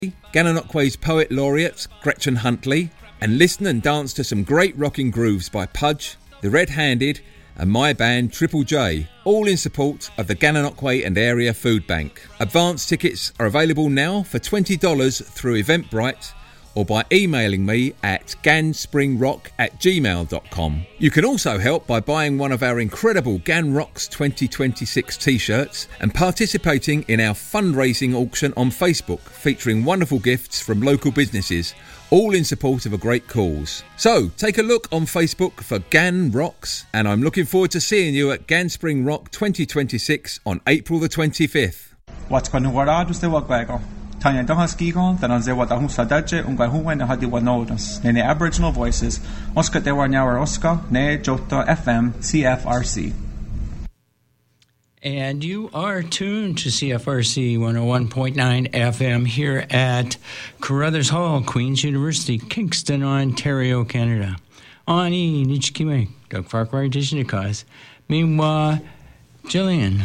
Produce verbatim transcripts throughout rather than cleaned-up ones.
Gananoque's poet laureate Gretchen Huntley, and listen and dance to some great rocking grooves by Pudge, The Red Handed, and my band Triple J, all in support of the Gananoque and Area Food Bank. Advance tickets are available now for twenty dollars through Eventbrite or by emailing me at ganspringrock at gmail dot com. You can also help by buying one of our incredible Gan Rocks twenty twenty-six t-shirts and participating in our fundraising auction on Facebook, featuring wonderful gifts from local businesses, all in support of a great cause. So, take a look on Facebook for Gan Rocks, and I'm looking forward to seeing you at Ganspring Rock twenty twenty-six on April the twenty-fifth. What's going to work to Wagwago? Tanya Dohaskigo, then on Zewa Dahusa Daje, Ungahuan Hadiwa Nodas, Nene Aboriginal Voices, Oscar de Warnauer Oscar, Ne Jota F M, C F R C. And you are tuned to C F R C one oh one point nine F M here at Carruthers Hall, Queen's University, Kingston, Ontario, Canada. Ani Nichkime, Doug Farquhar, Dishnikoz. Meanwhile, Jillian.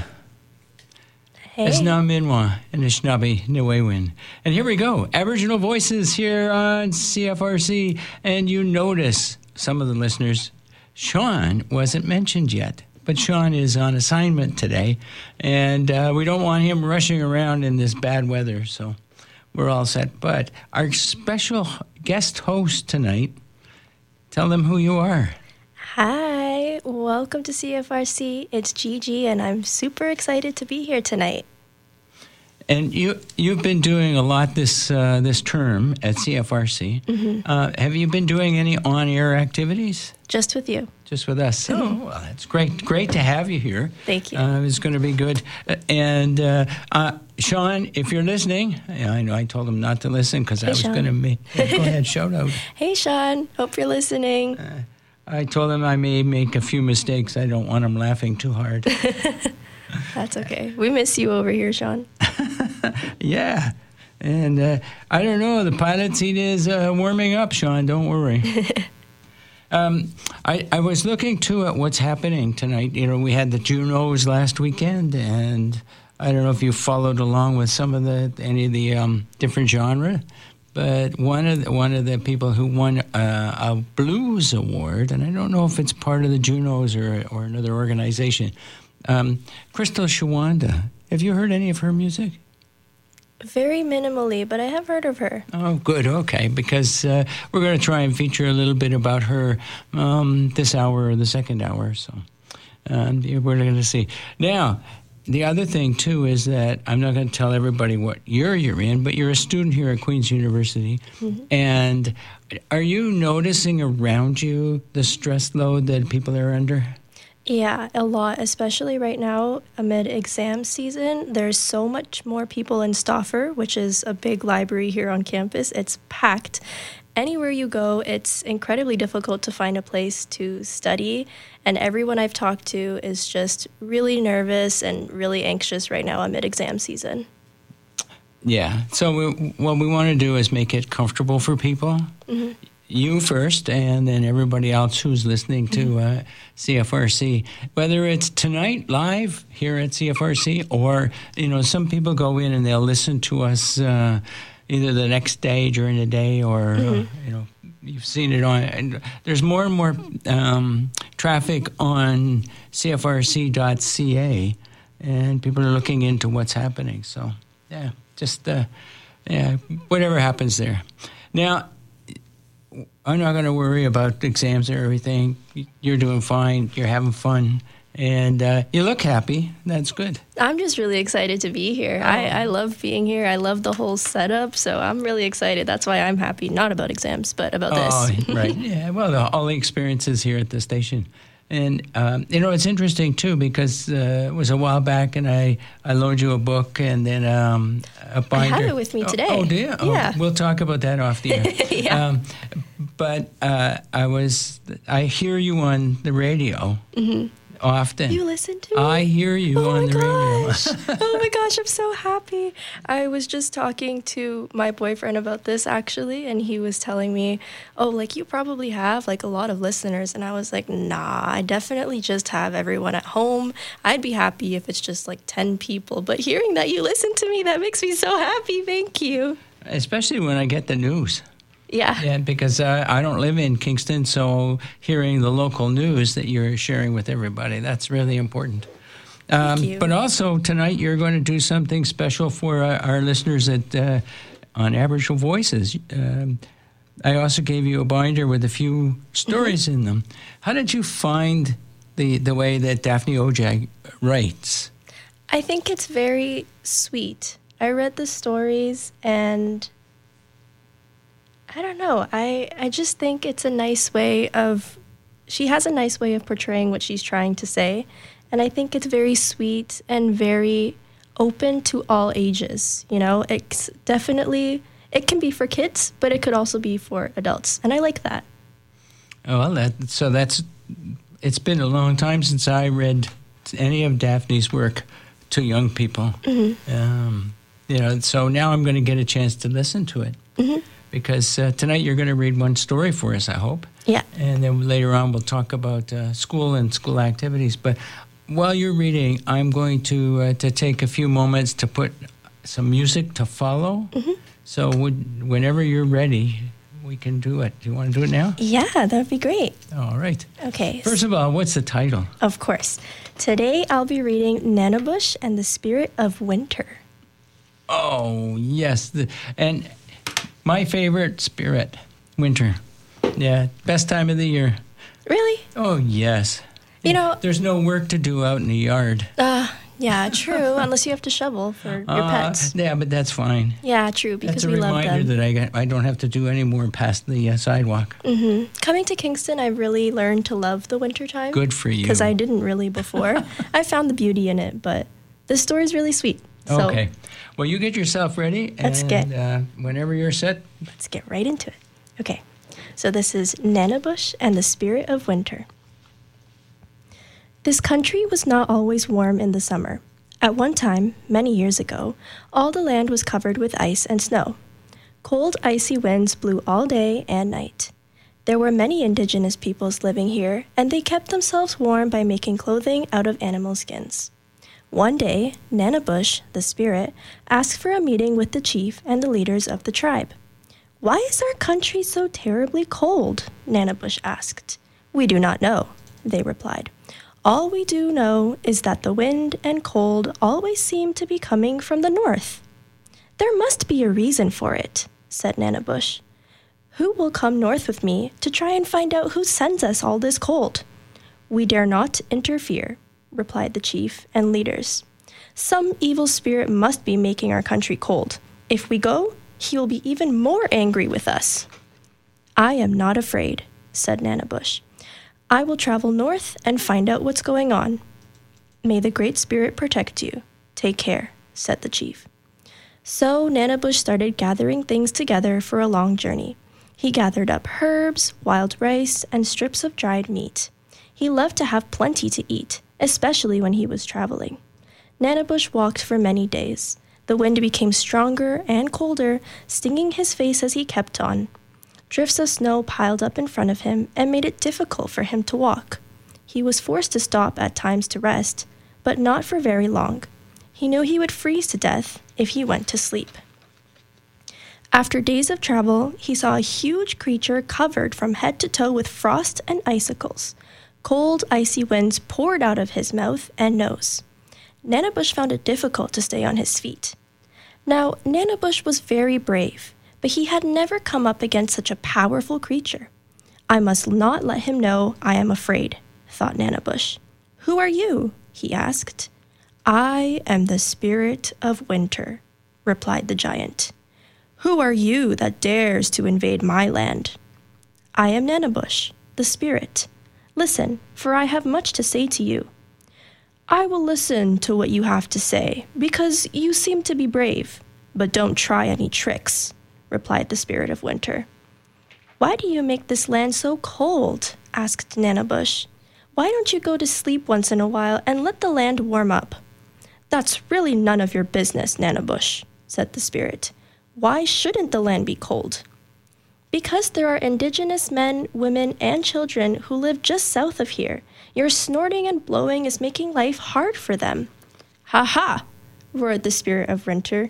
Hey. It's now Minwa and Anishinaabe Niwewin. And here we go. Aboriginal Voices here on C F R C. And you notice some of the listeners, Sean wasn't mentioned yet. But Sean is on assignment today. And uh, we don't want him rushing around in this bad weather. So we're all set. But our special guest host tonight, tell them who you are. Hi, welcome to C F R C. It's Gigi, and I'm super excited to be here tonight. And you, you've been doing a lot this uh, this term at C F R C. Mm-hmm. Uh, have you been doing any on-air activities? Just with you. Just with us. Mm-hmm. Oh, well, that's great. Great to have you here. Thank you. Uh, it's going to be good. Uh, and uh, uh, Sean, if you're listening, yeah, I know I told him not to listen because hey, I was going to make. Yeah, go ahead, shout out. Hey, Sean. Hope you're listening. Uh, I told him I may make a few mistakes. I don't want him laughing too hard. That's okay. We miss you over here, Sean. Yeah. And uh, I don't know. The pilot seat is uh, warming up, Sean. Don't worry. um, I, I was looking, too, at what's happening tonight. You know, we had the Junos last weekend, and I don't know if you followed along with some of the any of the um, different genre. But one of the, one of the people who won uh, a blues award, and I don't know if it's part of the Junos or or another organization, um, Crystal Shawanda. Have you heard any of her music? Very minimally, but I have heard of her. Oh, good. Okay, because uh, we're going to try and feature a little bit about her um, this hour or the second hour. So um, we're going to see now. The other thing, too, is that I'm not going to tell everybody what year you're in, but you're a student here at Queen's University. Mm-hmm. And are you noticing around you the stress load that people are under? Yeah, a lot, especially right now amid exam season. There's so much more people in Stauffer, which is a big library here on campus. It's packed. Anywhere you go, it's incredibly difficult to find a place to study, and everyone I've talked to is just really nervous and really anxious right now amid exam season. Yeah, so we, what we want to do is make it comfortable for people. Mm-hmm. You first, and then everybody else who's listening to mm-hmm. uh, C F R C. Whether it's tonight live here at C F R C, or, you know, some people go in and they'll listen to us uh, either the next day during the day, or mm-hmm. uh, you know, you've seen it on. And there's more and more um, traffic on C F R C dot C A, and people are looking into what's happening. So yeah, just uh, yeah, whatever happens there. Now, I'm not going to worry about exams or everything. You're doing fine. You're having fun. And uh, you look happy. That's good. I'm just really excited to be here. Oh. I, I love being here. I love the whole setup. So I'm really excited. That's why I'm happy. Not about exams, but about oh, this. Right. Yeah. Well, the, all the experiences here at the station. And, um, you know, it's interesting, too, because uh, it was a while back, and I, I loaned you a book and then um, a binder. I have it with me today. Oh, oh do you? Oh, yeah. We'll talk about that off the air. yeah. Um, but uh, I was, I hear you on the radio. Mm-hmm. Often. You listen to me? I hear you oh on the gosh. radio. Oh my gosh, I'm so happy. I was just talking to my boyfriend about this, actually, and he was telling me, oh, like, you probably have, like, a lot of listeners. And I was like, nah, I definitely just have everyone at home. I'd be happy if it's just, like, ten people. But hearing that you listen to me, that makes me so happy. Thank you. especially when I get the news. Yeah. Yeah, because uh, I don't live in Kingston, so hearing the local news that you're sharing with everybody, that's really important. Um, Thank you. But also tonight you're going to do something special for uh, our listeners at uh, on Aboriginal Voices. Um, I also gave you a binder with a few stories mm-hmm. in them. How did you find the the way that Daphne Ojag writes? I think it's very sweet. I read the stories and I don't know. I, I just think it's a nice way of, she has a nice way of portraying what she's trying to say. And I think it's very sweet and very open to all ages. You know, it's definitely, it can be for kids, but it could also be for adults. And I like that. Oh, well, that, so that's, it's been a long time since I read any of Daphne's work to young people. Mm-hmm. Um, you know, so now I'm going to get a chance to listen to it. Mm-hmm. Because uh, tonight you're going to read one story for us, I hope. Yeah. And then later on we'll talk about uh, school and school activities. But while you're reading, I'm going to uh, to take a few moments to put some music to follow. Mm-hmm. So would, whenever you're ready, we can do it. Do you want to do it now? Yeah, that would be great. All right. Okay. First of all, what's the title? Of course. Today I'll be reading Nanabush and the Spirit of Winter. Oh, yes. The, and my favorite spirit, winter. Yeah, best time of the year. Really? Oh, yes. You know, there's no work to do out in the yard. Uh, yeah, true. Unless you have to shovel for your uh, pets. Yeah, but that's fine. Yeah, true. Because that's we love them. That's a reminder that I got, I don't have to do any more past the uh, sidewalk. Mm-hmm. Coming to Kingston, I really learned to love the wintertime. Good for you. Because I didn't really before. I found the beauty in it, but this story's really sweet. So okay. Well, you get yourself ready. Let's and, get. Uh, whenever you're set. Let's get right into it. Okay. So this is Nanabush and the Spirit of Winter. This country was not always warm in the summer. At one time, many years ago, all the land was covered with ice and snow. Cold, icy winds blew all day and night. There were many indigenous peoples living here, and they kept themselves warm by making clothing out of animal skins. One day, Nanabush, the spirit, asked for a meeting with the chief and the leaders of the tribe. "Why is our country so terribly cold?" Nanabush asked. "We do not know," they replied. "All we do know is that the wind and cold always seem to be coming from the north." "There must be a reason for it," said Nanabush. "Who will come north with me to try and find out who sends us all this cold?" "We dare not interfere," replied the chief and leaders. "Some evil spirit must be making our country cold. If we go, he will be even more angry with us." "I am not afraid," said Nanabush. "I will travel north and find out what's going on." "May the Great Spirit protect you. Take care," said the chief. So Nanabush started gathering things together for a long journey. He gathered up herbs, wild rice, and strips of dried meat. He loved to have plenty to eat, especially when he was traveling. Nanabush walked for many days. The wind became stronger and colder, stinging his face as he kept on. Drifts of snow piled up in front of him and made it difficult for him to walk. He was forced to stop at times to rest, but not for very long. He knew he would freeze to death if he went to sleep. After days of travel, he saw a huge creature covered from head to toe with frost and icicles. Cold, icy winds poured out of his mouth and nose. Nanabush found it difficult to stay on his feet. Now, Nanabush was very brave, but he had never come up against such a powerful creature. "I must not let him know I am afraid," thought Nanabush. "Who are you?" he asked. "I am the Spirit of Winter," replied the giant. "Who are you that dares to invade my land?" "I am Nanabush, the Spirit. Listen, for I have much to say to you." "I will listen to what you have to say, because you seem to be brave, but don't try any tricks," replied the Spirit of Winter. "Why do you make this land so cold?" asked Nanabush. "Why don't you go to sleep once in a while and let the land warm up?" "That's really none of your business, Nanabush," said the Spirit. "Why shouldn't the land be cold?" "Because there are indigenous men, women, and children who live just south of here. Your snorting and blowing is making life hard for them." "Ha ha!" roared the Spirit of Winter.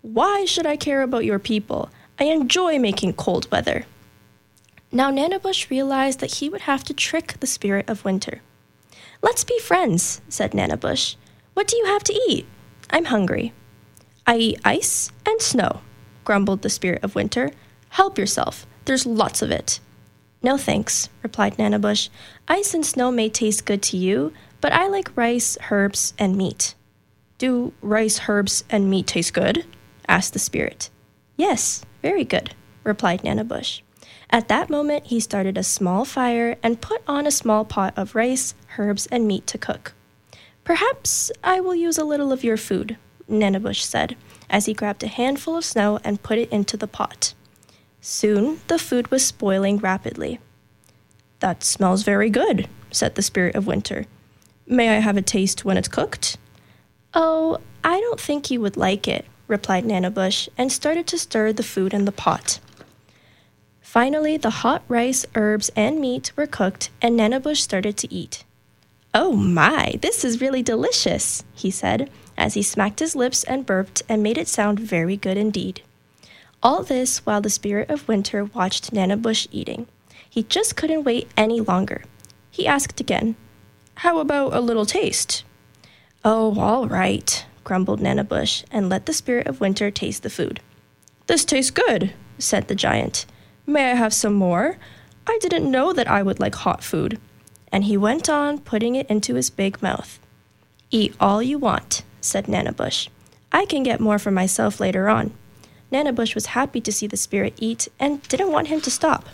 Why should I care about your people? I enjoy making cold weather. Now Nanabush realized that he would have to trick the spirit of winter. Let's be friends, said Nanabush. What do you have to eat? I'm hungry. I eat ice and snow, grumbled the spirit of winter. Help yourself. There's lots of it. No thanks, replied Nanabush. Ice and snow may taste good to you, but I like rice, herbs, and meat. Do rice, herbs, and meat taste good? Asked the spirit. Yes, very good, replied Nanabush. At that moment, he started a small fire and put on a small pot of rice, herbs, and meat to cook. Perhaps I will use a little of your food, Nanabush said, as he grabbed a handful of snow and put it into the pot. Soon, the food was spoiling rapidly. That smells very good, said the spirit of winter. May I have a taste when it's cooked? Oh, I don't think you would like it, replied Nanabush, and started to stir the food in the pot. Finally, the hot rice, herbs, and meat were cooked, and Nanabush started to eat. Oh my, this is really delicious, he said, as he smacked his lips and burped and made it sound very good indeed. All this while the spirit of winter watched Nanabush eating. He just couldn't wait any longer. He asked again, How about a little taste? Oh, all right, grumbled Nanabush, and let the spirit of winter taste the food. This tastes good, said the giant. May I have some more? I didn't know that I would like hot food. And he went on, putting it into his big mouth. Eat all you want, said Nanabush. I can get more for myself later on. Nanabush was happy to see the spirit eat and didn't want him to stop.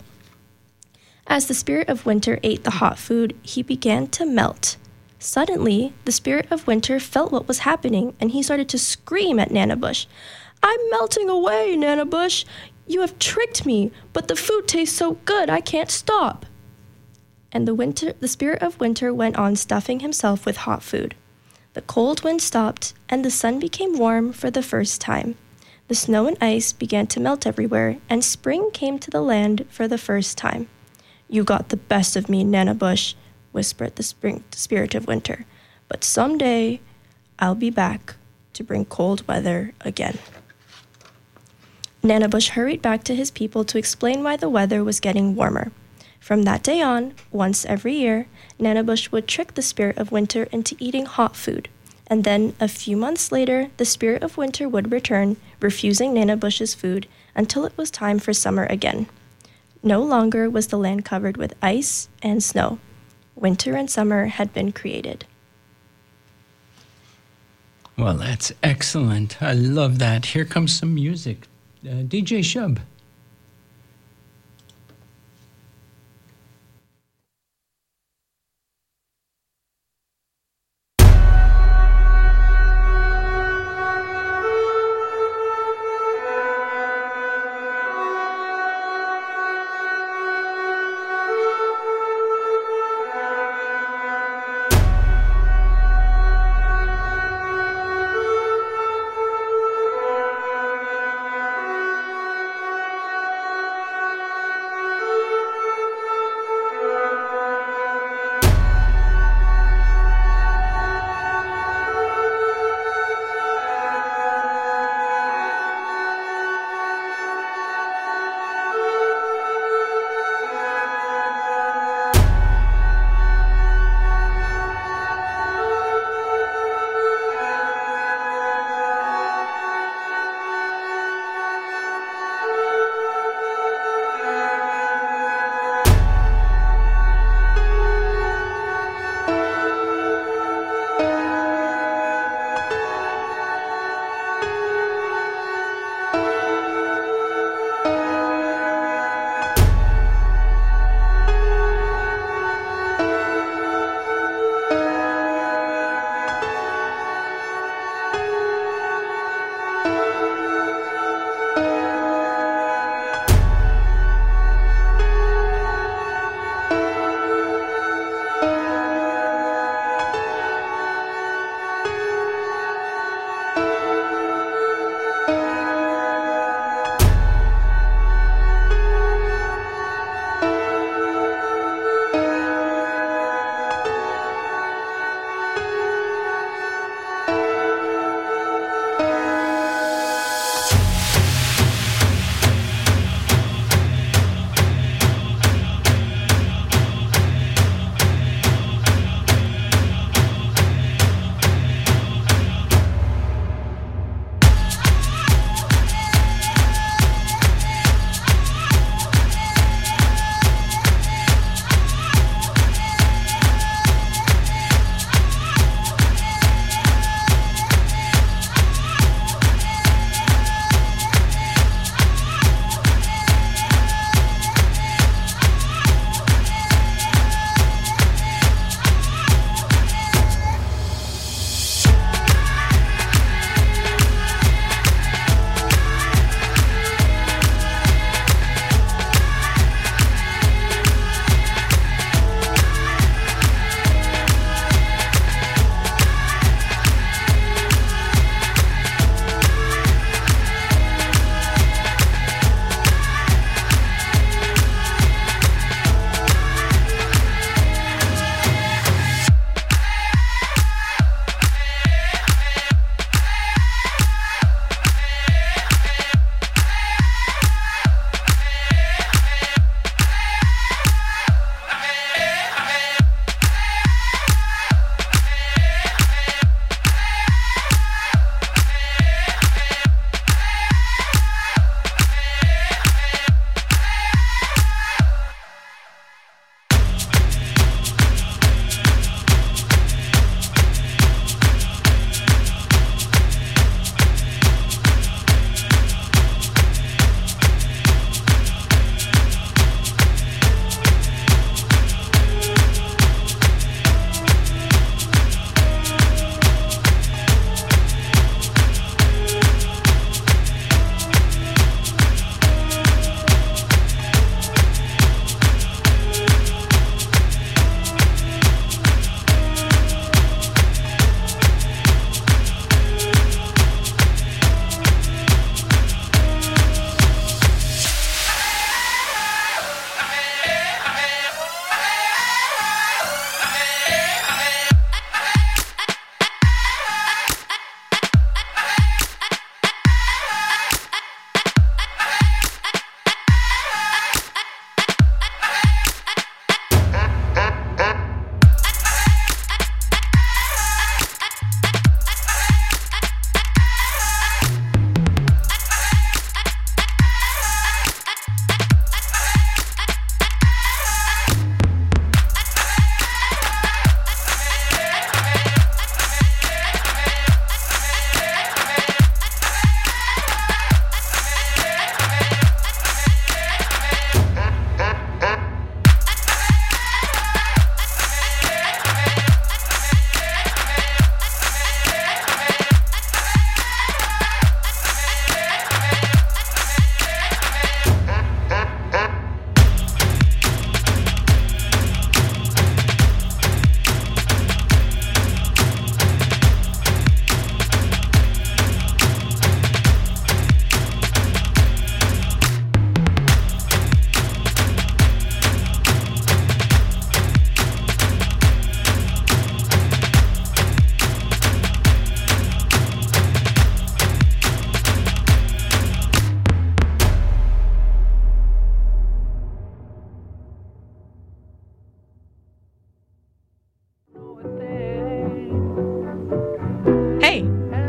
As the spirit of winter ate the hot food, he began to melt. Suddenly, the spirit of winter felt what was happening, and he started to scream at Nanabush. I'm melting away, Nanabush. You have tricked me, but the food tastes so good I can't stop. And the winter, the spirit of winter went on stuffing himself with hot food. The cold wind stopped, and the sun became warm for the first time. The snow and ice began to melt everywhere, and spring came to the land for the first time. You got the best of me, Nanabush, whispered the spring, the spirit of winter. But someday I'll be back to bring cold weather again. Nanabush hurried back to his people to explain why the weather was getting warmer. From that day on, once every year, Nanabush would trick the spirit of winter into eating hot food, and then, a few months later, the spirit of winter would return, refusing Nanabush's food until it was time for summer again. No longer was the land covered with ice and snow. Winter and summer had been created. Well, that's excellent. I love that. Here comes some music. Uh, D J Shub.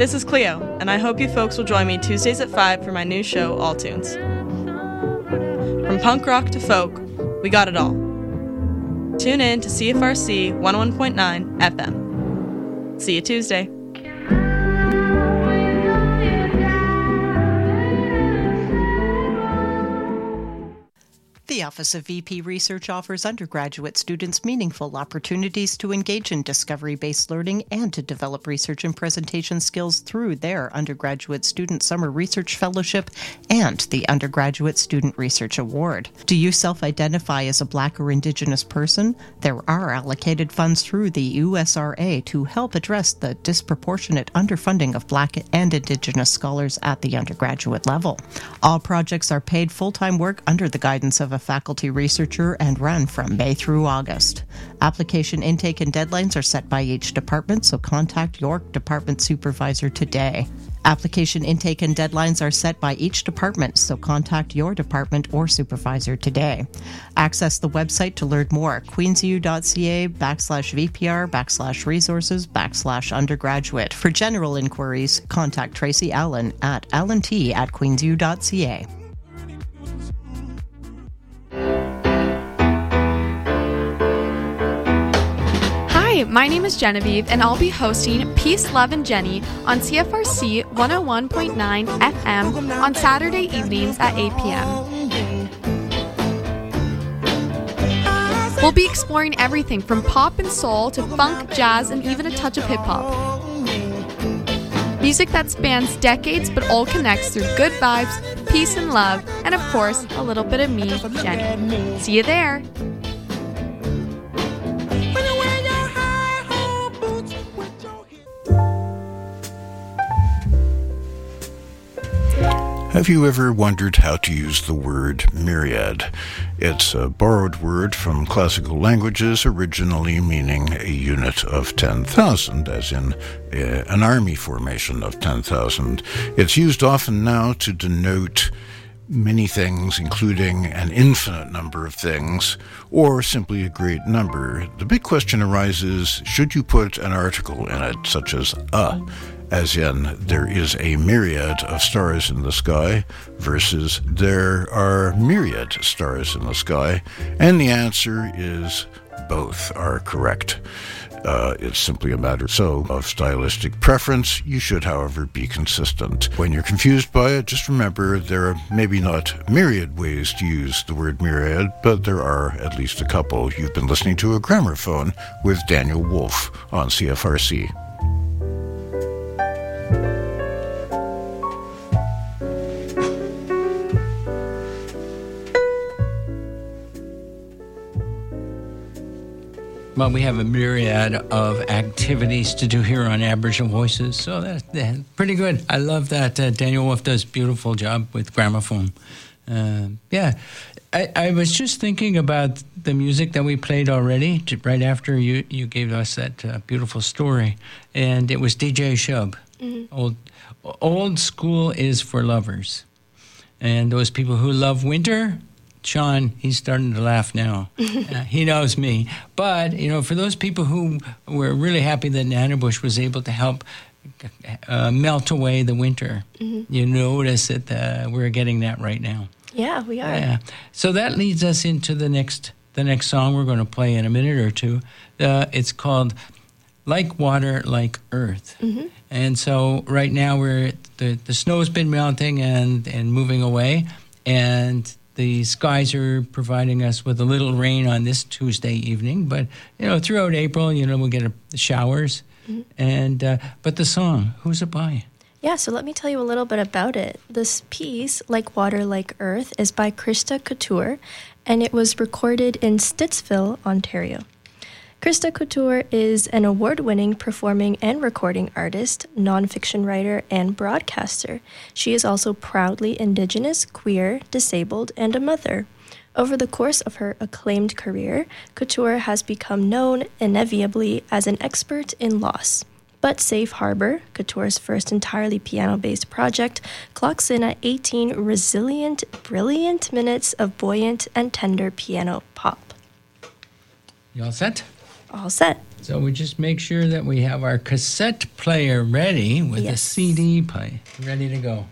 This is Cleo, and I hope you folks will join me Tuesdays at five for my new show, All Tunes. From punk rock to folk, we got it all. Tune in to C F R C one oh one point nine F M. See you Tuesday. The Office of V P Research offers undergraduate students meaningful opportunities to engage in discovery-based learning and to develop research and presentation skills through their Undergraduate Student Summer Research Fellowship and the Undergraduate Student Research Award. Do you self-identify as a Black or Indigenous person? There are allocated funds through the U S R A to help address the disproportionate underfunding of Black and Indigenous scholars at the undergraduate level. All projects are paid full-time work under the guidance of a faculty researcher and run from May through August. Application intake and deadlines are set by each department, so contact your department supervisor today. Application intake and deadlines are set by each department, so contact your department or supervisor today. Access the website to learn more, queensu.ca backslash VPR backslash resources backslash undergraduate. For general inquiries, contact Tracy Allen at allant at queensu.ca. Hi, my name is Genevieve, and I'll be hosting Peace, Love, and Jenny on C F R C one oh one point nine F M on Saturday evenings at eight p.m. We'll be exploring everything from pop and soul to funk, jazz, and even a touch of hip-hop. Music that spans decades but all connects through good vibes, peace and love, and of course, a little bit of me, Jenny. See you there! Have you ever wondered how to use the word myriad? It's a borrowed word from classical languages, originally meaning a unit of ten thousand, as in uh, an army formation of ten thousand. It's used often now to denote many things, including an infinite number of things, or simply a great number. The big question arises, should you put an article in it, such as a, as in there is a myriad of stars in the sky, versus there are myriad stars in the sky? And the answer is both are correct. Uh, it's simply a matter so of stylistic preference. You should, however, be consistent. When you're confused by it, just remember there are maybe not myriad ways to use the word myriad, but there are at least a couple. You've been listening to A Gramophone with Daniel Wolf on C F R C. Well, we have a myriad of activities to do here on Aboriginal Voices, so that's, that's pretty good. I love that. Uh, Daniel Wolf does a beautiful job with Gramophone. Uh, yeah, I, I was just thinking about the music that we played already, right after you, you gave us that uh, beautiful story, and it was D J Shub. Mm-hmm. Old, old School is for Lovers. And those people who love winter... Sean, he's starting to laugh now. uh, he knows me. But, you know, for those people who were really happy that Nanabush was able to help uh, melt away the winter, mm-hmm. you notice that uh, we're getting that right now. Yeah, we are. Yeah. So that leads us into the next the next song we're going to play in a minute or two. Uh, it's called Like Water, Like Earth. Mm-hmm. And so right now we're the, the snow's been melting and, and moving away, and the skies are providing us with a little rain on this Tuesday evening, but you know, throughout April, you know, we'll get a, showers. Mm-hmm. And uh, but the song, who's it by? Yeah, so let me tell you a little bit about it. This piece, Like Water, Like Earth, is by Krista Couture, and it was recorded in Stittsville, Ontario. Krista Couture is an award-winning performing and recording artist, nonfiction writer, and broadcaster. She is also proudly Indigenous, queer, disabled, and a mother. Over the course of her acclaimed career, Couture has become known inevitably as an expert in loss. But Safe Harbor, Couture's first entirely piano-based project, clocks in at eighteen resilient, brilliant minutes of buoyant and tender piano pop. You all set? All set. So we just make sure that we have our cassette player ready with Yes. the C D play, ready to go.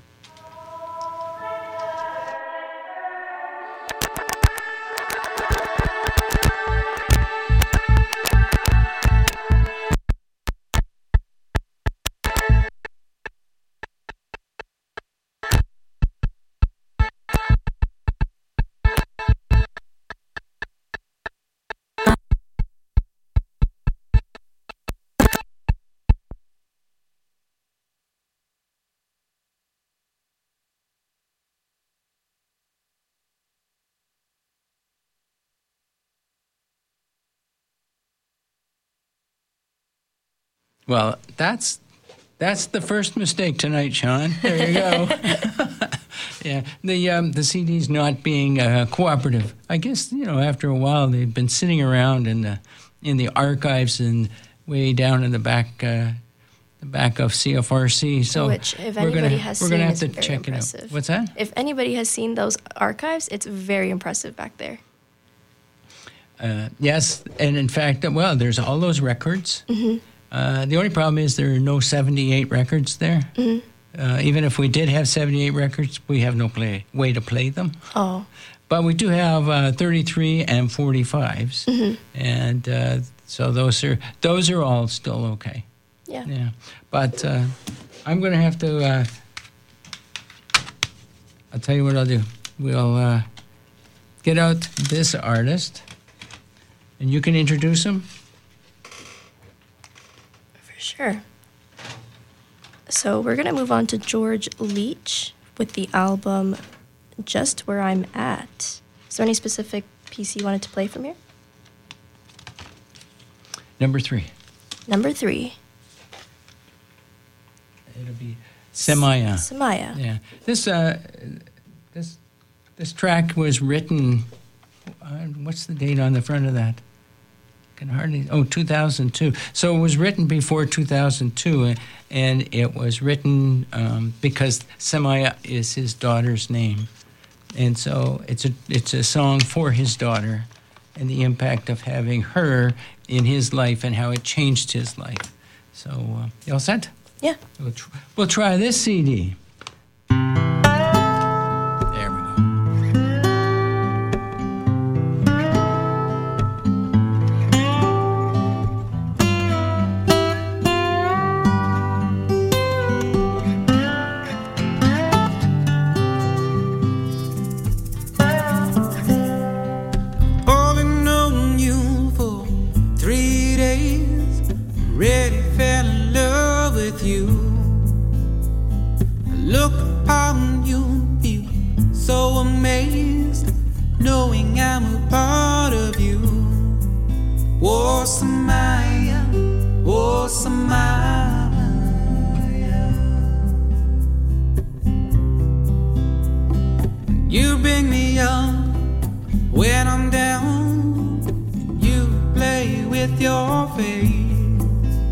Well, that's that's the first mistake tonight, Sean. There you go. Yeah, the um, the C D's not being uh, cooperative. I guess, you know, after a while they've been sitting around in the in the archives and way down in the back uh, the back of C F R C. So Which, if we're anybody gonna, has we're seen, gonna have is to very check impressive. it out. What's that? If anybody has seen those archives, it's very impressive back there. Uh, yes, and in fact, well, there's all those records. Mm-hmm. Uh, the only problem is there are no seventy-eight records there. Mm-hmm. Uh, even if we did have seventy-eight records, we have no play, way to play them. Oh. But we do have uh, thirty-three and forty-fives, Mm-hmm. and uh, so those are those are all still okay. Yeah. Yeah, but uh, I'm going to have to. Uh, I'll tell you what I'll do. We'll uh, get out this artist, and you can introduce him. For sure. So we're going to move on to George Leach with the album Just Where I'm At. Is there any specific piece you wanted to play from here? Number three. Number three, It'll be Semaya. Semaya. Yeah. This uh, this this track was written. Uh, what's the date on the front of that? Can hardly. Oh, two thousand two. So it was written before two thousand two, and it was written um, because Semaya is his daughter's name, and so it's a it's a song for his daughter, and the impact of having her in his life and how it changed his life. So, uh, you all set? Yeah. We'll, tr- we'll try this C D. There we go. Only known you for three days, already fell in love with you. I look upon you, be so amazed, knowing I'm a part of you. Oh, Samaya, oh, Samaya. You bring me up when I'm down, you play with your face,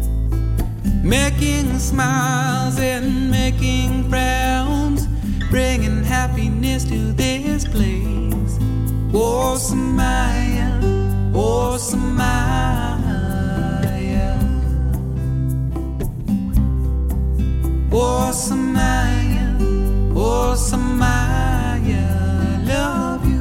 making smiles and making frowns, bringing happiness to this place. Oh, Samaya, oh, Samaya. Oh, Samaya, oh, Samaya, I love you.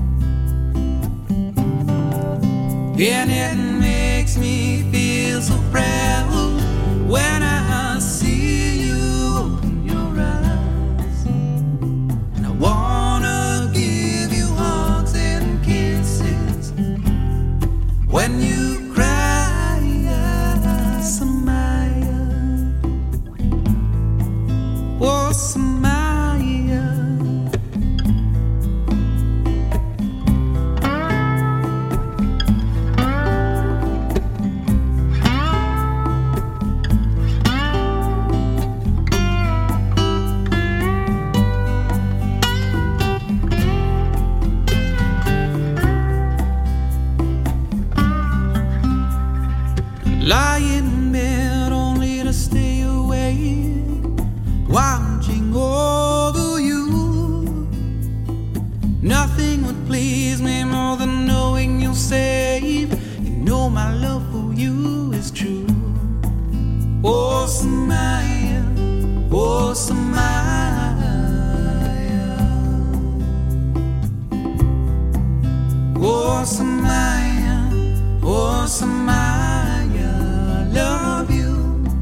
And it makes me feel so proud when I see you open your eyes. And I wanna give you hugs and kisses when you cry, Samaya. Oh, Samaya. Lying in bed only to stay awake, watching over you. Nothing would please me more than knowing you're safe. You know my love for you Samaya, oh Samaya, oh Samaya, oh Samaya, I love you.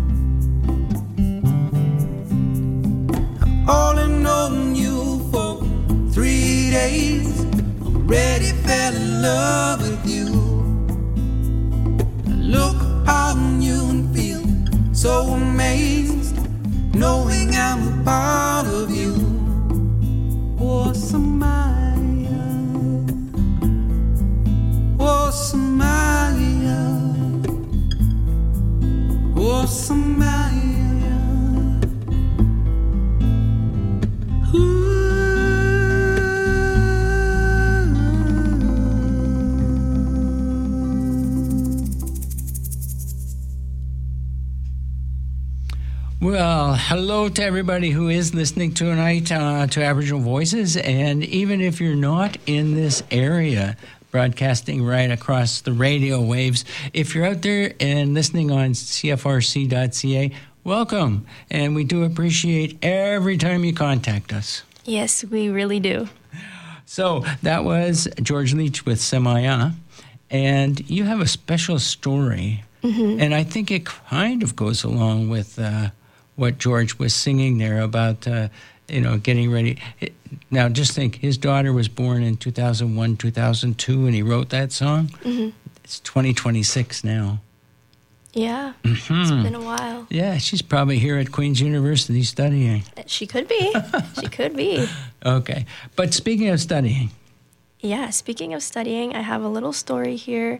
I've only known you for three days, already fell in love with you. I look on you and feel so amazed, knowing I'm a part of you. Oh Samaya, oh Samaya, oh Samaya. Well, hello to everybody who is listening tonight uh, to Aboriginal Voices. And even if you're not in this area, broadcasting right across the radio waves, if you're out there and listening on C F R C dot C A, welcome. And we do appreciate every time you contact us. Yes, we really do. So that was George Leach with Samaya. And you have a special story. Mm-hmm. And I think it kind of goes along with uh, what George was singing there about, uh, you know, getting ready. It, now, just think, his daughter was born in two thousand one, two thousand two, and he wrote that song. Mm-hmm. It's twenty twenty-six now. Yeah, mm-hmm. It's been a while. Yeah, she's probably here at Queen's University studying. She could be. She could be. Okay. But speaking of studying. Yeah, speaking of studying, I have a little story here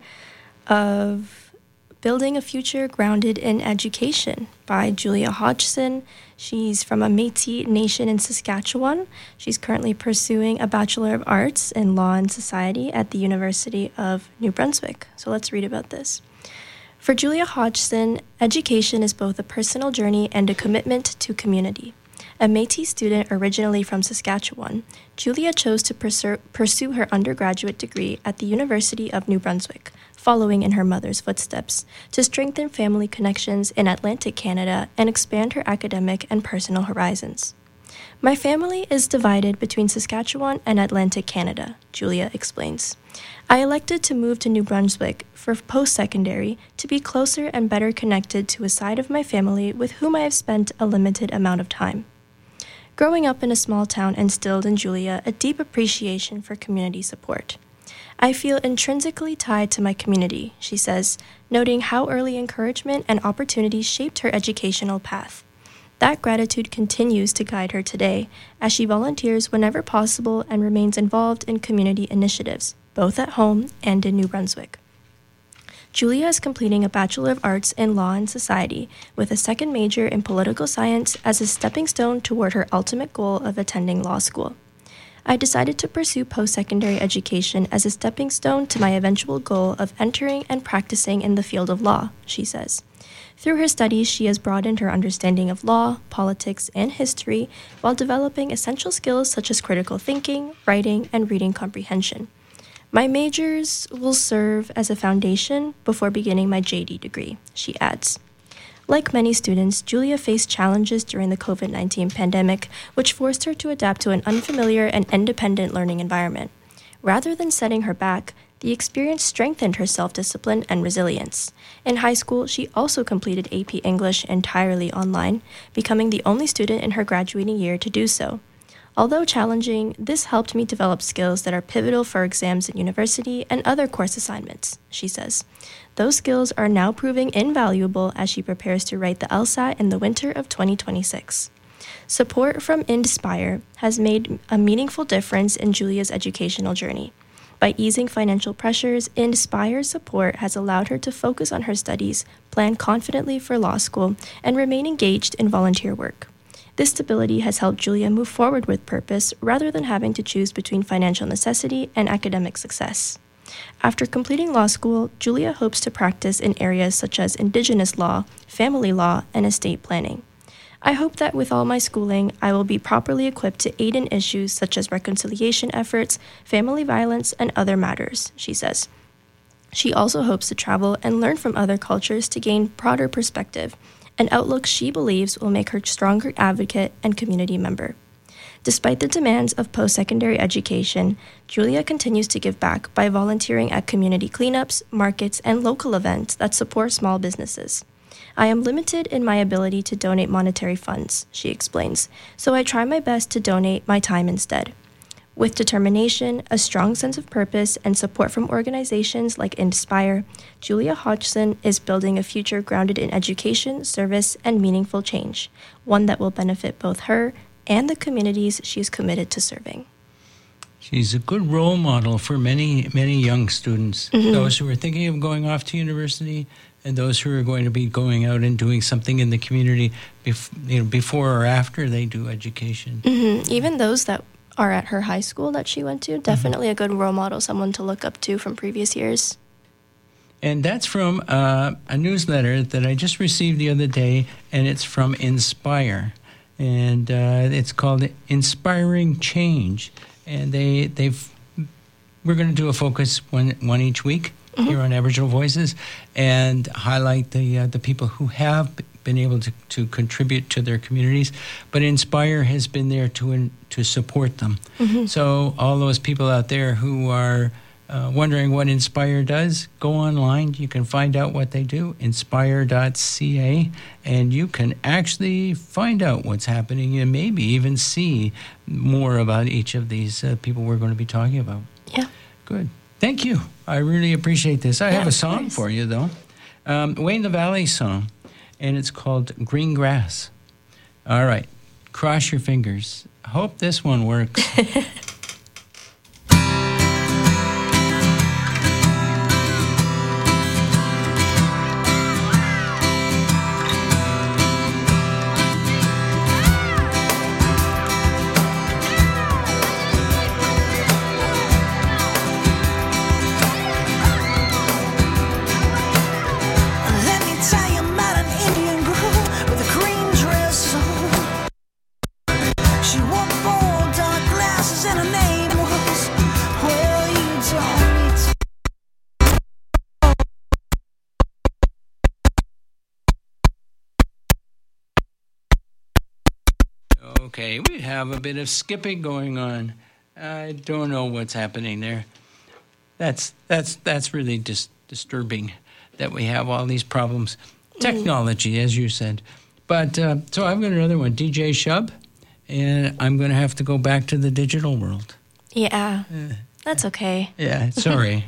of Building a Future Grounded in Education by Julia Hodgson. She's from a Métis Nation in Saskatchewan. She's currently pursuing a Bachelor of Arts in Law and Society at the University of New Brunswick. So let's read about this. For Julia Hodgson, education is both a personal journey and a commitment to community. A Métis student originally from Saskatchewan, Julia chose to pursue, pursue her undergraduate degree at the University of New Brunswick, following in her mother's footsteps, to strengthen family connections in Atlantic Canada and expand her academic and personal horizons. My family is divided between Saskatchewan and Atlantic Canada, Julia explains. I elected to move to New Brunswick for post-secondary to be closer and better connected to a side of my family with whom I have spent a limited amount of time. Growing up in a small town instilled in Julia a deep appreciation for community support. I feel intrinsically tied to my community, she says, noting how early encouragement and opportunities shaped her educational path. That gratitude continues to guide her today, as she volunteers whenever possible and remains involved in community initiatives, both at home and in New Brunswick. Julia is completing a Bachelor of Arts in Law and Society with a second major in political science as a stepping stone toward her ultimate goal of attending law school. I decided to pursue post-secondary education as a stepping stone to my eventual goal of entering and practicing in the field of law, she says. Through her studies, she has broadened her understanding of law, politics, and history while developing essential skills such as critical thinking, writing, and reading comprehension. My majors will serve as a foundation before beginning my J D degree, she adds. Like many students, Julia faced challenges during the COVID nineteen pandemic, which forced her to adapt to an unfamiliar and independent learning environment. Rather than setting her back, the experience strengthened her self-discipline and resilience. In high school, she also completed A P English entirely online, becoming the only student in her graduating year to do so. Although challenging, this helped me develop skills that are pivotal for exams at university and other course assignments, she says. Those skills are now proving invaluable as she prepares to write the LSAT in the winter of twenty twenty-six. Support from Inspire has made a meaningful difference in Julia's educational journey. By easing financial pressures, Inspire's support has allowed her to focus on her studies, plan confidently for law school, and remain engaged in volunteer work. This stability has helped Julia move forward with purpose rather than having to choose between financial necessity and academic success. After completing law school, Julia hopes to practice in areas such as Indigenous law, family law, and estate planning. I hope that with all my schooling, I will be properly equipped to aid in issues such as reconciliation efforts, family violence, and other matters, she says. She also hopes to travel and learn from other cultures to gain broader perspective an outlook she believes will make her a stronger advocate and community member. Despite the demands of post-secondary education, Julia continues to give back by volunteering at community cleanups, markets, and local events that support small businesses. I am limited in my ability to donate monetary funds, she explains, so I try my best to donate my time instead. With determination, a strong sense of purpose, and support from organizations like Inspire, Julia Hodgson is building a future grounded in education, service, and meaningful change, one that will benefit both her and the communities she's committed to serving. She's a good role model for many, many young students, mm-hmm. those who are thinking of going off to university and those who are going to be going out and doing something in the community bef- you know, before or after they do education. Mm-hmm. Even those that are at her high school that she went to, definitely mm-hmm. a good role model, someone to look up to from previous years. And that's from uh, a newsletter that I just received the other day, and it's from Inspire. And uh, it's called Inspiring Change. And they, they've, we're going to do a focus one, one each week mm-hmm. here on Aboriginal Voices and highlight the uh, the people who have been able to, to contribute to their communities. But Inspire has been there to in, to support them. Mm-hmm. So all those people out there who are Uh, wondering what Inspire does, go online. You can find out what they do, inspire dot c a, and you can actually find out what's happening and maybe even see more about each of these uh, people we're going to be talking about. Yeah. Good. Thank you. I really appreciate this. I yeah, have a song for you, though. Um, Wayne the Valley song, and it's called Green Grass. All right. Cross your fingers. Hope this one works. Okay, we have a bit of skipping going on. I don't know what's happening there. That's that's that's really just disturbing that we have all these problems. Technology, as you said. But uh, so I've got another one, D J Shub, and I'm going to have to go back to the digital world. Yeah, uh, that's okay. Yeah, sorry.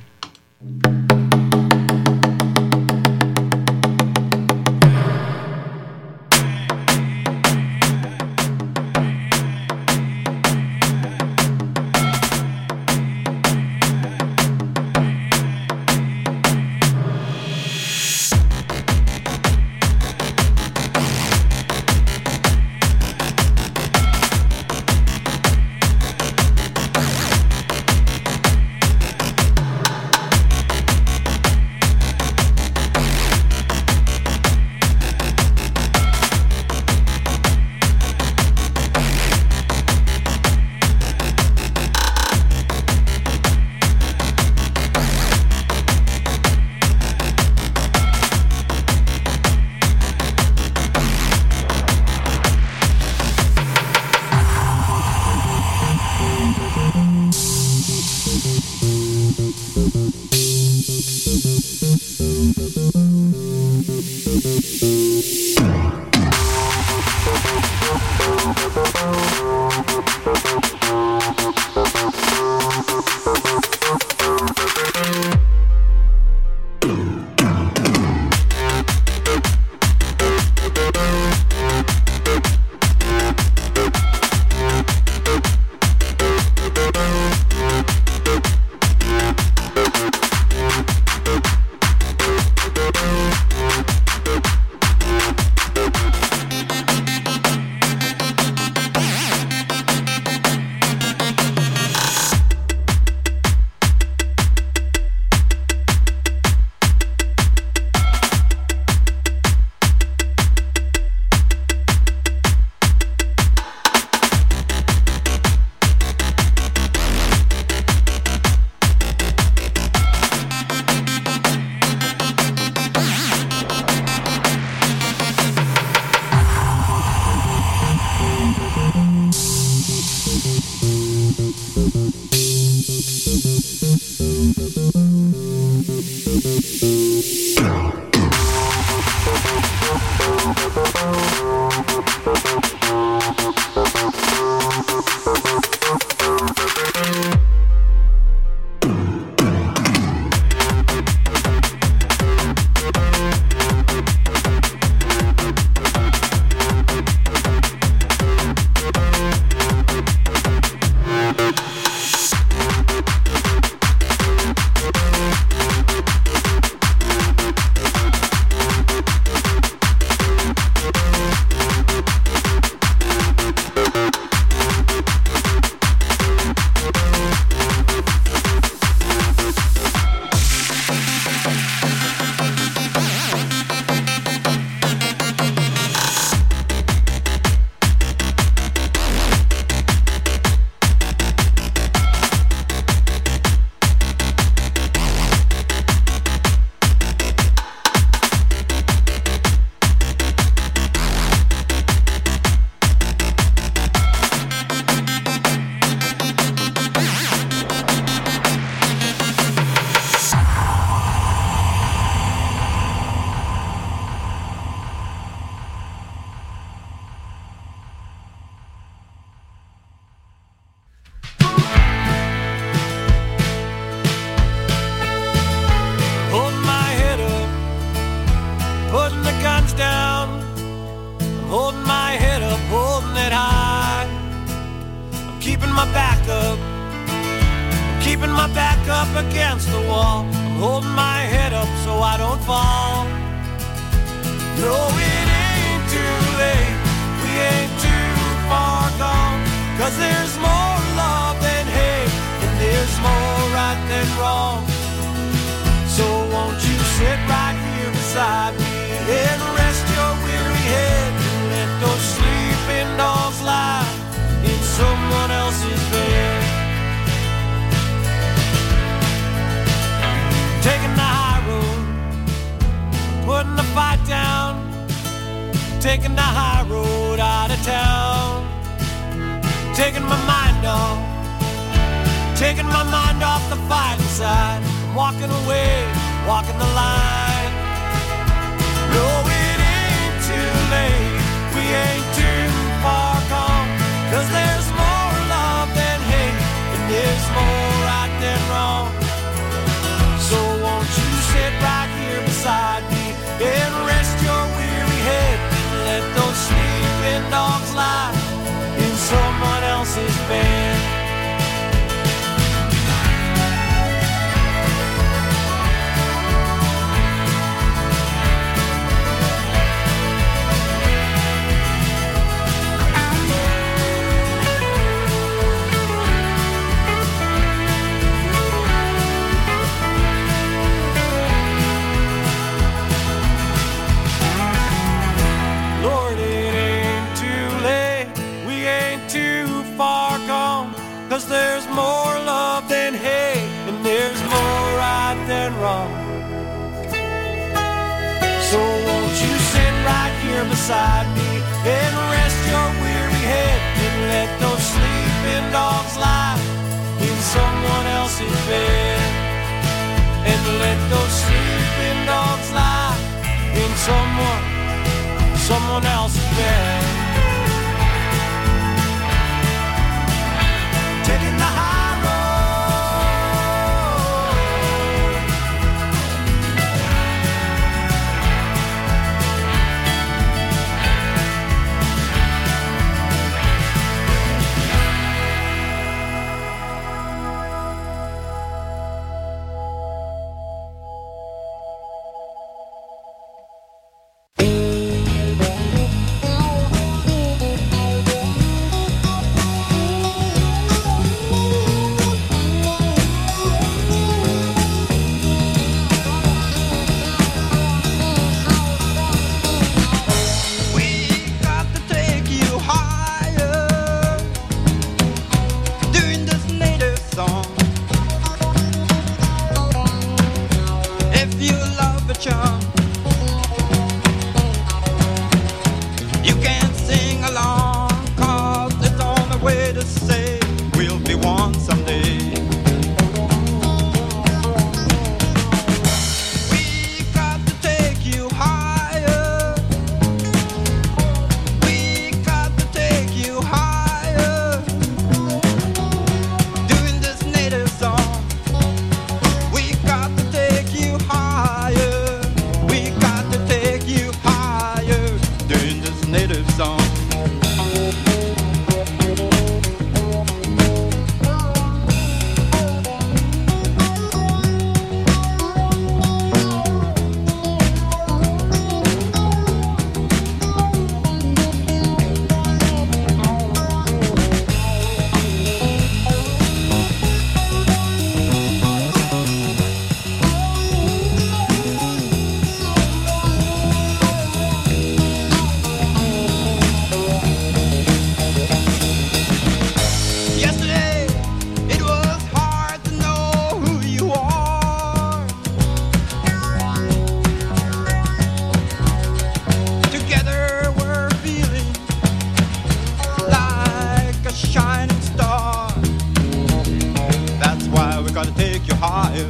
got to take you higher.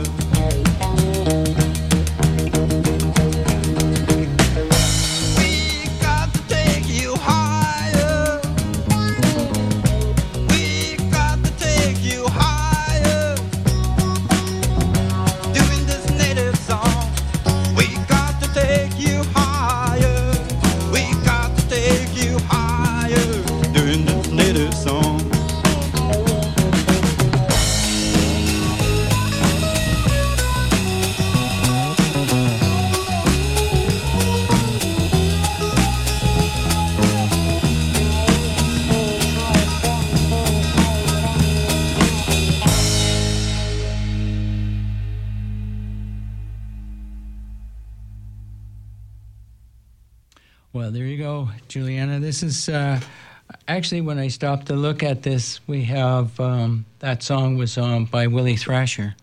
We got to take you higher. We got to take you higher. Doing this native song. We got to take you higher. We got to take you higher. Doing this native song. Well, there you go, Juliana. This is uh, actually, when I stopped to look at this, we have um, that song was um, by Willie Thrasher.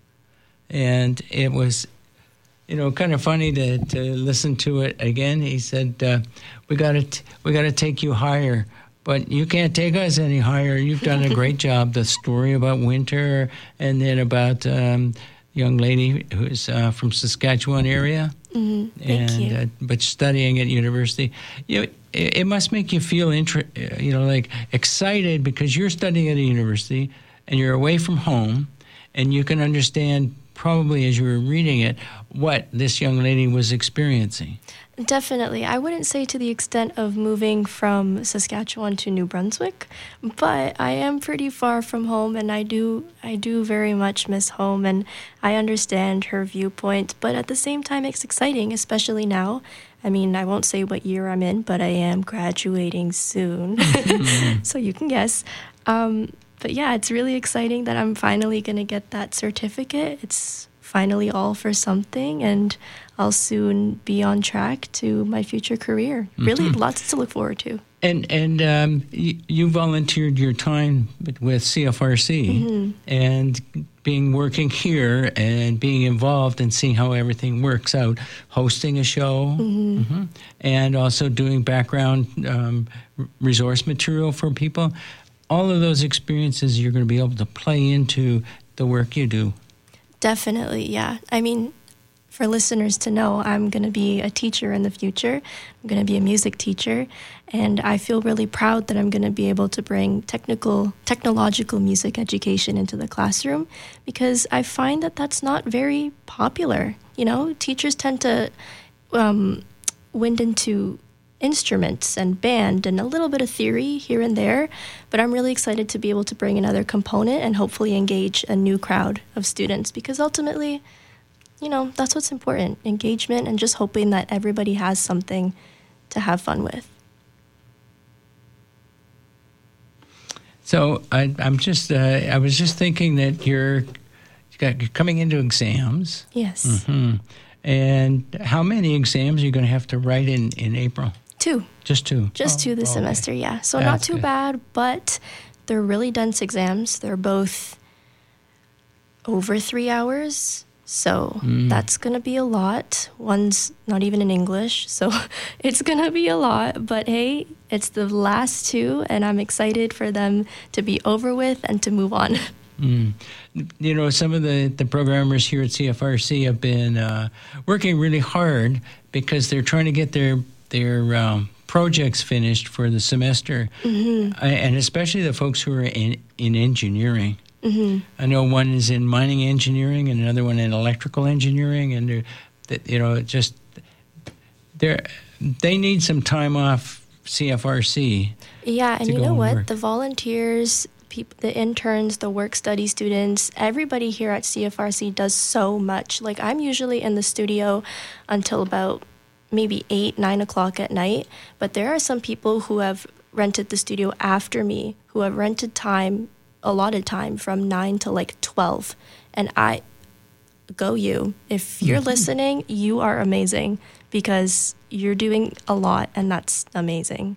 And it was, you know, kind of funny to, to listen to it again. He said, uh, we got to we got to take you higher, but you can't take us any higher. You've done a great job. The story about winter and then about um, young lady who's uh, from Saskatchewan area. Mm-hmm. Thank and you. Uh, but studying at university, you know, it, it must make you feel inter- you know, like excited because you're studying at a university and you're away from home, and you can understand probably as you were reading it what this young lady was experiencing. Definitely. I wouldn't say to the extent of moving from Saskatchewan to New Brunswick, but I am pretty far from home, and I do I do very much miss home, and I understand her viewpoint, but at the same time it's exciting, especially now. I mean, I won't say what year I'm in, but I am graduating soon, so you can guess. Um, but yeah, it's really exciting that I'm finally going to get that certificate. It's finally all for something, and I'll soon be on track to my future career. Really, mm-hmm. Lots to look forward to. And and um, you, you volunteered your time with C F R C mm-hmm. and being working here and being involved and seeing how everything works out, hosting a show, mm-hmm. Mm-hmm. and also doing background um, resource material for people. All of those experiences you're going to be able to play into the work you do. Definitely, yeah. I mean, for listeners to know, I'm going to be a teacher in the future. I'm going to be a music teacher, and I feel really proud that I'm going to be able to bring technical, technological music education into the classroom, because I find that that's not very popular. You know, teachers tend to um, wind into instruments and band and a little bit of theory here and there, but I'm really excited to be able to bring another component and hopefully engage a new crowd of students, because ultimately, you know, that's what's important, engagement, and just hoping that everybody has something to have fun with. So I, I'm just, uh, I was just thinking that you're, you're coming into exams. Yes. Mm-hmm. And how many exams are you going to have to write in, in April? Two. Just two? Just oh, two this okay. semester, yeah. So That's not too good. bad, but they're really dense exams. They're both over three hours. So Mm. that's going to be a lot. One's not even in English, so it's going to be a lot. But hey, it's the last two, and I'm excited for them to be over with and to move on. Mm. You know, some of the, the programmers here at C F R C have been uh, working really hard because they're trying to get their their um, projects finished for the semester, Mm-hmm. I, and especially the folks who are in, in engineering. Mm-hmm. I know one is in mining engineering and another one in electrical engineering, and they're, that you know, just they they need some time off C F R C. Yeah, and to you go know and what? work. The volunteers, peop- the interns, the work study students, everybody here at C F R C does so much. Like, I'm usually in the studio until about maybe eight, nine o'clock at night, but there are some people who have rented the studio after me, who have rented time, allotted time from nine to like twelve. And I, go you. If you're listening, you are amazing, because you're doing a lot, and that's amazing.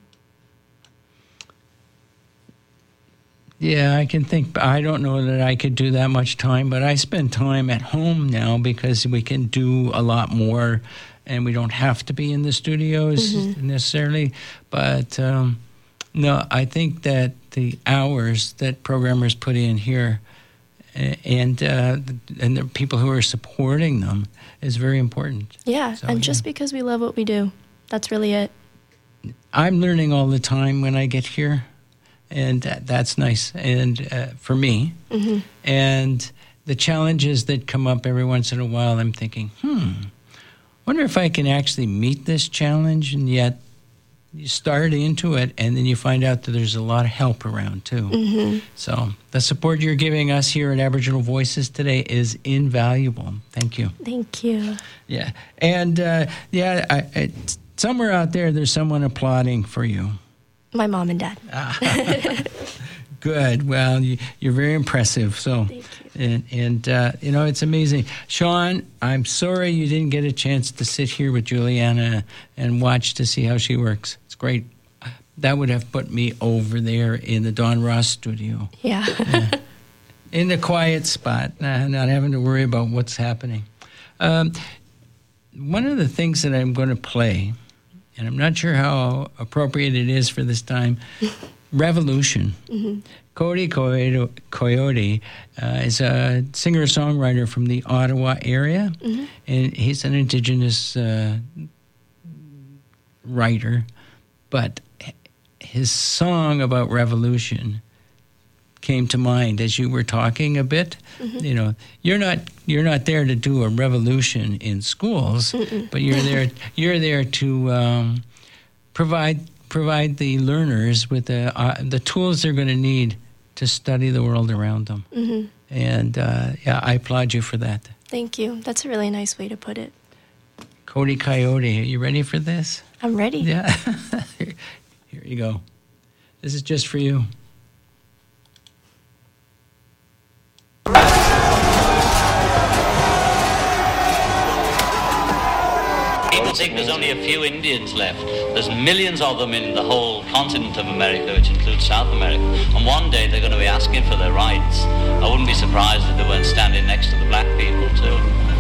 Yeah, I can think. I don't know that I could do that much time, but I spend time at home now because we can do a lot more, and we don't have to be in the studios Mm-hmm. necessarily. But um, no, I think that the hours that programmers put in here and uh, and the people who are supporting them is very important. Yeah, So, and yeah. just because we love what we do, that's really it. I'm learning all the time when I get here, and that's nice. And uh, for me, hmm and the challenges that come up every once in a while, I'm thinking, hmm, wonder if I can actually meet this challenge. And yet, you start into it, and then you find out that there's a lot of help around too. hmm So the support you're giving us here at Aboriginal Voices today is invaluable. Thank you. Thank you. Yeah, and uh, yeah, I, I, somewhere out there, there's someone applauding for you. My mom and dad. Good. Well, you, you're very impressive. So, Thank you. and and uh, you know, it's amazing. Sean, I'm sorry you didn't get a chance to sit here with Juliana and watch to see how she works. It's great. That would have put me over there in the Don Ross studio, Yeah. in the quiet spot, uh, not having to worry about what's happening. Um, one of the things that I'm going to play, and I'm not sure how appropriate it is for this time, Revolution. hmm Cody Coyote, Coyote uh, is a singer-songwriter from the Ottawa area, hmm and he's an Indigenous uh, writer. But h- his song about revolution came to mind as you were talking a bit. Mhm. You know, you're not you're not there to do a revolution in schools, Mm-mm. but you're there you're there to um, provide provide the learners with the uh, the tools they're going to need to study the world around them. hmm And uh, yeah, I applaud you for that. Thank you. That's a really nice way to put it. Cody Coyote, are you ready for this? I'm ready. Yeah. here, here you go. This is just for you. People think there's only a few Indians left. There's millions of them in the whole continent of America, which includes South America. And one day they're going to be asking for their rights. I wouldn't be surprised if they weren't standing next to the black people too.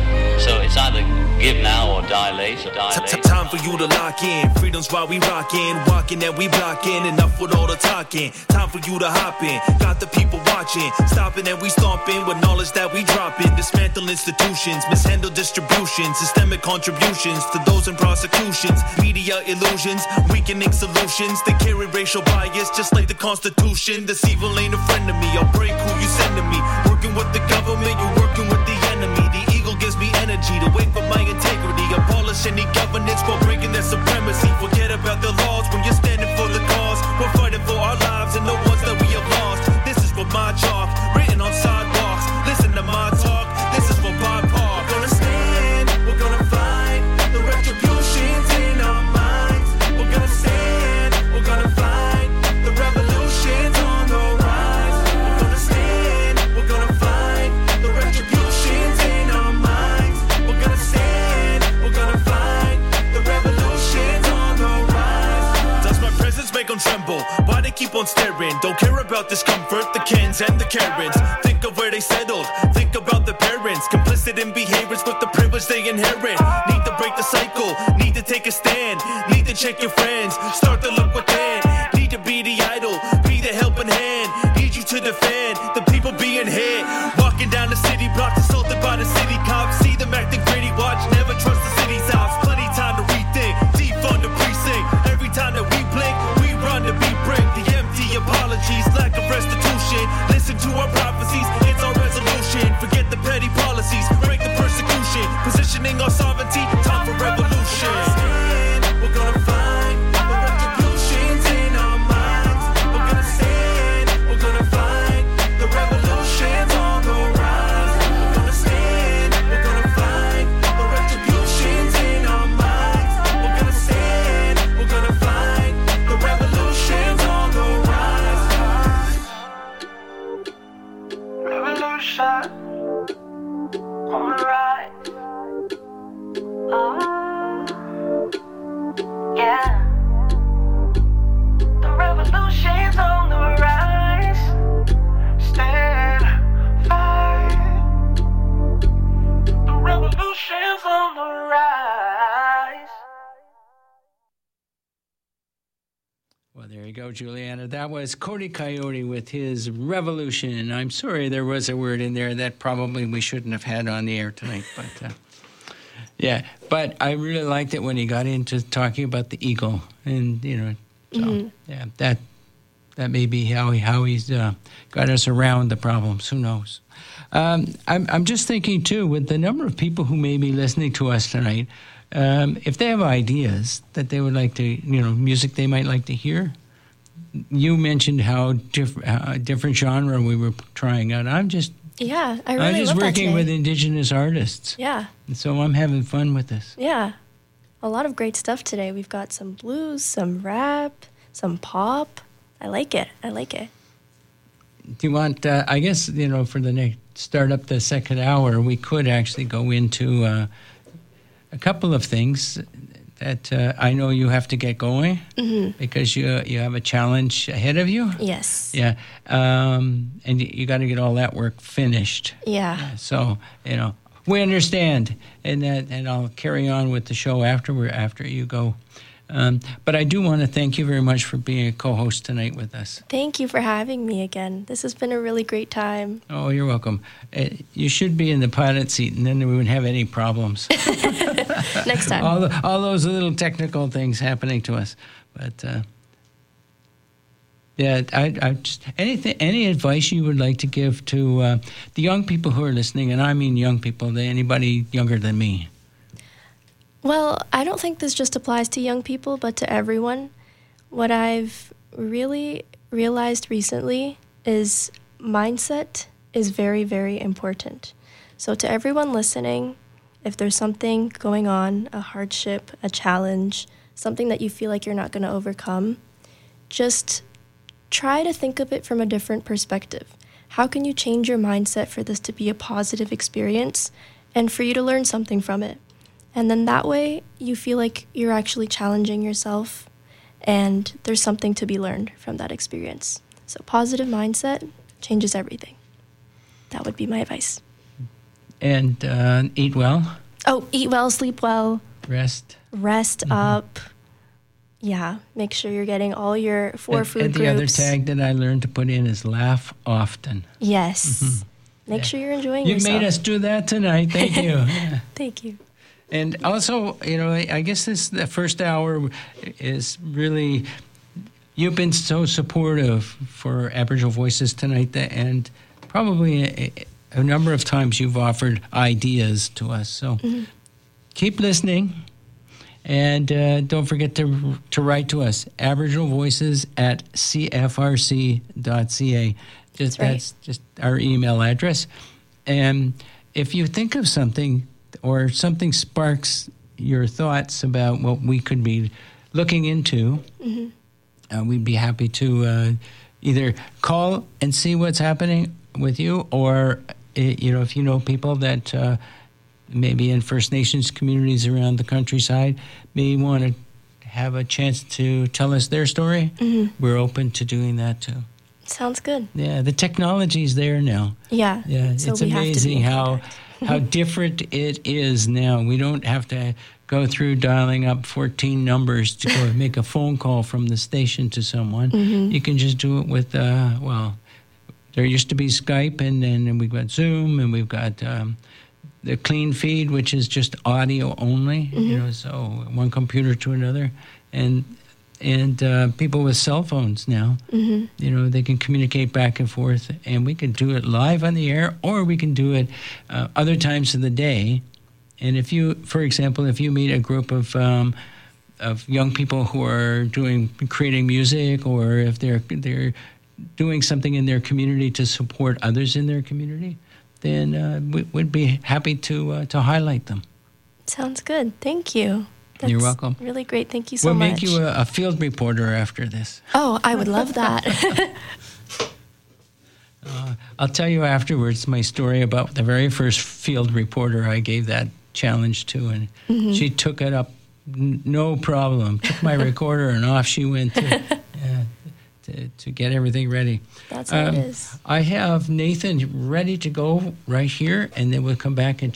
So it's either give now or die later. Die later. Time for you to lock in. Freedom's why we rockin', walking and we blocking. Enough with all the talking. Time for you to hop in. Got the people watching, stopping and we stomping with knowledge that we dropping. Dismantle institutions, mishandle distribution, systemic contributions to those in prosecutions. Media illusions, weakening solutions. They carry racial bias just like the Constitution. This evil ain't a friend of me. I'll break who you send to me. Working with the government, you're working with the enemy. The eagle gives me energy to wait for my integrity. Abolish any governance while breaking their supremacy. Forget about the laws when you're standing for the cause. We're fighting for our lives and the ones that we have lost. This is for my chalk, written on sidewalks. Listen to my talk, this is for B I P O C. We're gonna stand, we're gonna fight. The retribution's in our minds. We're gonna stand, we're gonna fight. The revolution's on the rise. We're gonna stand, we're gonna fight. The retribution's in our minds. We're gonna stand, we're gonna fight. The revolution's on the rise. Does my presence make them tremble? Why they keep on staring? Don't care about discomfort, the Kens and the Karens. Think of where they settled, think about the parents. Complicit in behaviors with the privilege they inherit. Need to break the cycle, need to take a stand. Need to check your friends, start to look within. Need to be the idol, be the helping hand. Need you to defend the people being hit. Walking down the city blocks, assaulted by the city cops. See them acting gritty, watch, never trust the city's house. Plenty time to rethink, defund the precinct. Every time that we blink, we run to be brick. The empty apologies, lack of restitution. Listen to our prophecies, it's our resolution. Forget the petty policies, break the persecution. Positioning our sovereignty, time for revolution. We're gonna fight, the retribution's in our minds. We're gonna stand, we're gonna fight. The revolution's on the rise. We're gonna stand, we're gonna fight. The retribution's in our minds. We're gonna stand, we're gonna fight. The revolution's on the rise. Revolution on the rise. Well, there you go, Juliana. That was Cody Coyote with his Revolution. I'm sorry there was a word in there that probably we shouldn't have had on the air tonight, but uh, yeah. But I really liked it when he got into talking about the eagle, and you know, so Mhm. yeah, that that may be how he how he's uh, got us around the problems. Who knows? Um, I'm I'm just thinking too, with the number of people who may be listening to us tonight. Um, if they have ideas that they would like to, you know, music they might like to hear, you mentioned how diff- uh, different genre we were trying out. I'm just, Yeah, I really I'm just love that working today. with Indigenous artists, Yeah, and so I'm having fun with this. yeah. A lot of great stuff today. We've got some blues, some rap, some pop. I like it. I like it. Do you want? Uh, I guess you know, for the next start up the second hour, we could actually go into uh, a couple of things that uh, I know you have to get going Mhm. because you you have a challenge ahead of you. Yes. Yeah, um, and you, you got to get all that work finished. Yeah. So you know, we understand, and that, and I'll carry on with the show after after you go. Um, but I do want to thank you very much for being a co-host tonight with us. Thank you for having me again. This has been a really great time. Oh, you're welcome. Uh, you should be in the pilot seat, and then we wouldn't have any problems. Next time. all, the, all those little technical things happening to us, but uh, yeah, I, I just anything, any advice you would like to give to uh, the young people who are listening, and I mean young people, to anybody younger than me. Well, I don't think this just applies to young people, but to everyone. What I've really realized recently is mindset is very, very important. So to everyone listening, if there's something going on, a hardship, a challenge, something that you feel like you're not going to overcome, just try to think of it from a different perspective. How can you change your mindset for this to be a positive experience and for you to learn something from it? And then that way, you feel like you're actually challenging yourself and there's something to be learned from that experience. So positive mindset changes everything. That would be my advice. And uh, eat well. Oh, eat well, sleep well, Rest. rest Mm-hmm. up. Yeah, make sure you're getting all your four and, food and the groups. other tag that I learned to put in is laugh often. Yes. Mhm. Make sure you're enjoying You've yourself. made us do that tonight. Thank you. Yeah. Thank you. And also, you know, I I guess this the first hour is really, you've been so supportive for Aboriginal Voices tonight, that, and probably a, a number of times you've offered ideas to us. So Mhm. keep listening, and uh, don't forget to to write to us, Aboriginal Voices at c f r c dot c a. Just, That's right. That's just our email address. And if you think of something, or something sparks your thoughts about what we could be looking into, Mhm. uh, we'd be happy to uh, either call and see what's happening with you, or uh, you know, if you know people that uh, maybe in First Nations communities around the countryside may want to have a chance to tell us their story, Mhm. we're open to doing that too. Sounds good. Yeah, the technology's there now. Yeah. Yeah, So it's we have to be amazing in how how different it is now. We don't have to go through dialing up fourteen numbers to go make a phone call from the station to someone. Mhm. You can just do it with, uh, well, there used to be Skype, and then we've got Zoom, and we've got um, the Clean Feed, which is just audio only, you Mhm. know, so one computer to another. And and uh, people with cell phones now, Mhm. you know, they can communicate back and forth, and we can do it live on the air, or we can do it uh, other times of the day. And if you, for example, if you meet a group of um, of young people who are doing creating music, or if they're they're doing something in their community to support others in their community, then uh, we, we'd be happy to uh, to highlight them. Sounds good. Thank you. That's You're welcome. Really great. Thank you so we'll much. make you a, a field reporter after this. Oh, I would love that. Uh, I'll tell you afterwards my story about the very first field reporter I gave that challenge to, and Mhm. she took it up n- no problem. Took my recorder and off she went to, uh, to, to get everything ready. That's how it is. I have Nathan ready to go right here, and then we'll come back and